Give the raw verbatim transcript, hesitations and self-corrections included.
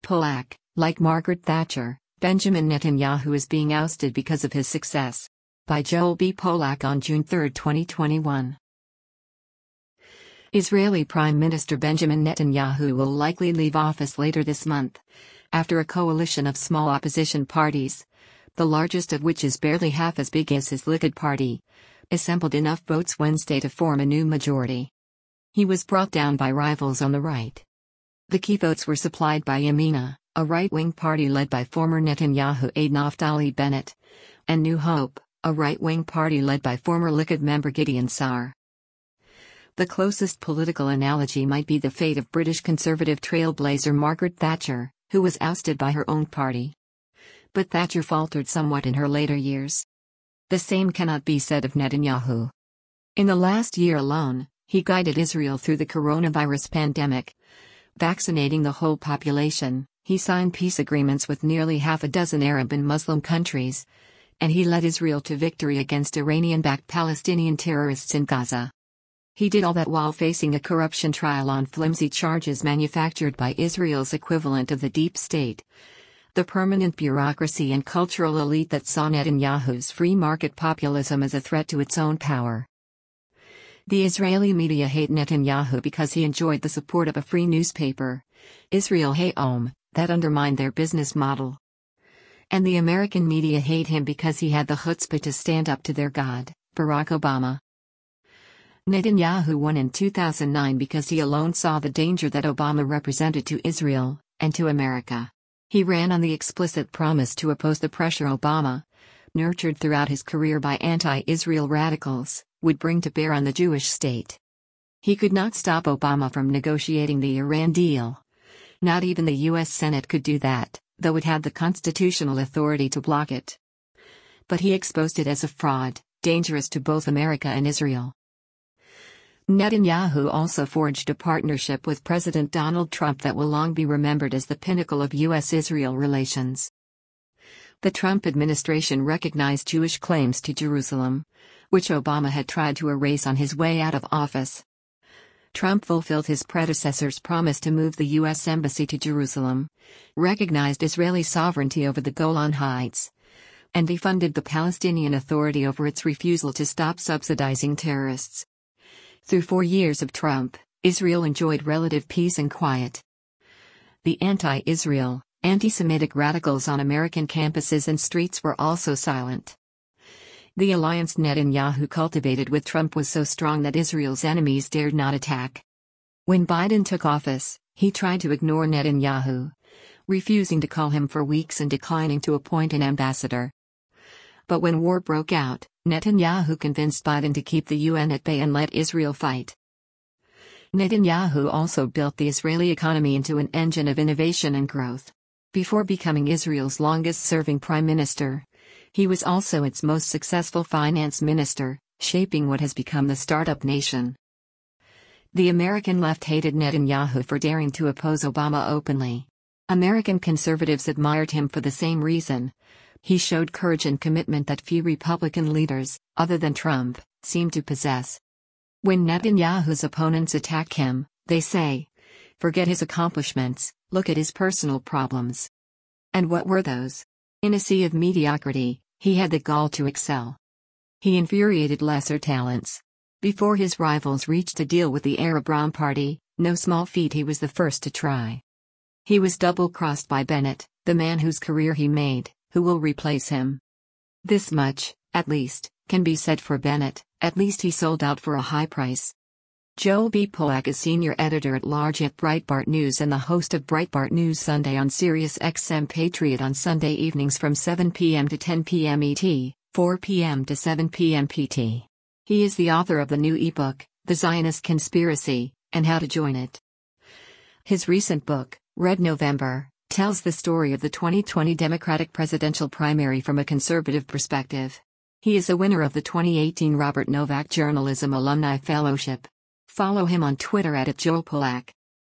Polak, like Margaret Thatcher, Benjamin Netanyahu is being ousted because of his success. By Joel B. Polak on June third, twenty twenty-one. Israeli Prime Minister Benjamin Netanyahu will likely leave office later this month, after a coalition of small opposition parties, the largest of which is barely half as big as his Likud party, assembled enough votes Wednesday to form a new majority. He was brought down by rivals on the right. The key votes were supplied by Yamina, a right-wing party led by former Netanyahu aide Naftali Bennett, and New Hope, a right-wing party led by former Likud member Gideon Sa'ar. The closest political analogy might be the fate of British conservative trailblazer Margaret Thatcher, who was ousted by her own party. But Thatcher faltered somewhat in her later years. The same cannot be said of Netanyahu. In the last year alone, he guided Israel through the coronavirus pandemic. Vaccinating the whole population, he signed peace agreements with nearly half a dozen Arab and Muslim countries, and he led Israel to victory against Iranian-backed Palestinian terrorists in Gaza. He did all that while facing a corruption trial on flimsy charges manufactured by Israel's equivalent of the deep state, the permanent bureaucracy and cultural elite that saw Netanyahu's free market populism as a threat to its own power. The Israeli media hate Netanyahu because he enjoyed the support of a free newspaper, Israel Hayom, that undermined their business model. And the American media hate him because he had the chutzpah to stand up to their god, Barack Obama. Netanyahu won in two thousand nine because he alone saw the danger that Obama represented to Israel, and to America. He ran on the explicit promise to oppose the pressure Obama, nurtured throughout his career by anti-Israel radicals, would bring to bear on the Jewish state. He could not stop Obama from negotiating the Iran deal. Not even the U S Senate could do that, though it had the constitutional authority to block it. But he exposed it as a fraud, dangerous to both America and Israel. Netanyahu also forged a partnership with President Donald Trump that will long be remembered as the pinnacle of U S Israel relations. The Trump administration recognized Jewish claims to Jerusalem, which Obama had tried to erase on his way out of office. Trump fulfilled his predecessor's promise to move the U S Embassy to Jerusalem, recognized Israeli sovereignty over the Golan Heights, and defunded the Palestinian Authority over its refusal to stop subsidizing terrorists. Through four years of Trump, Israel enjoyed relative peace and quiet. The anti-Israel, anti-Semitic radicals on American campuses and streets were also silent. The alliance Netanyahu cultivated with Trump was so strong that Israel's enemies dared not attack. When Biden took office, he tried to ignore Netanyahu, refusing to call him for weeks and declining to appoint an ambassador. But when war broke out, Netanyahu convinced Biden to keep the U N at bay and let Israel fight. Netanyahu also built the Israeli economy into an engine of innovation and growth. Before becoming Israel's longest-serving prime minister, he was also its most successful finance minister, shaping what has become the startup nation. The American left hated Netanyahu for daring to oppose Obama openly. American conservatives admired him for the same reason. He showed courage and commitment that few Republican leaders, other than Trump, seem to possess. When Netanyahu's opponents attack him, they say, "Forget his accomplishments, look at his personal problems." And what were those? In a sea of mediocrity, he had the gall to excel. He infuriated lesser talents. Before his rivals reached a deal with the Arab Ram Party, no small feat, he was the first to try. He was double-crossed by Bennett, the man whose career he made, who will replace him. This much, at least, can be said for Bennett, at least he sold out for a high price. Joel B. Polak is senior editor-at-large at Breitbart News and the host of Breitbart News Sunday on Sirius X M Patriot on Sunday evenings from seven p m to ten p m E T, four p m to seven p m P T. He is the author of the new ebook, The Zionist Conspiracy, and How to Join It. His recent book, Red November, tells the story of the twenty twenty Democratic presidential primary from a conservative perspective. He is a winner of the twenty eighteen Robert Novak Journalism Alumni Fellowship. Follow him on Twitter at Joel Polak.